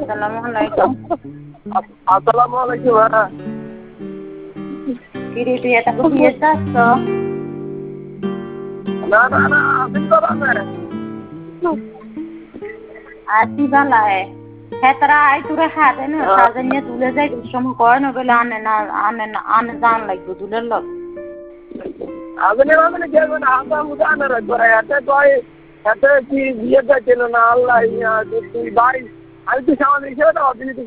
আসসালামু আলাইকুম। আসসালামু আলাইকুম। কিরে তুই এত বিয়ে যাস তো? না না না আপনি তো রাখবেন। আসি বালায় হ্যাঁ তারা আই তোরা খাতে না সাজানিয়ে তুলে যায় দুঃসম কয় না বলে আনে জান লাগবে তুলের লোক আপনি আপনি কেমন হাসা মুদানে করে এতে কয় এতে কি বিয়ে যাচ্ছিল না আল্লাহ তুই ভাই আমি তো সামান্য হিসেবে তো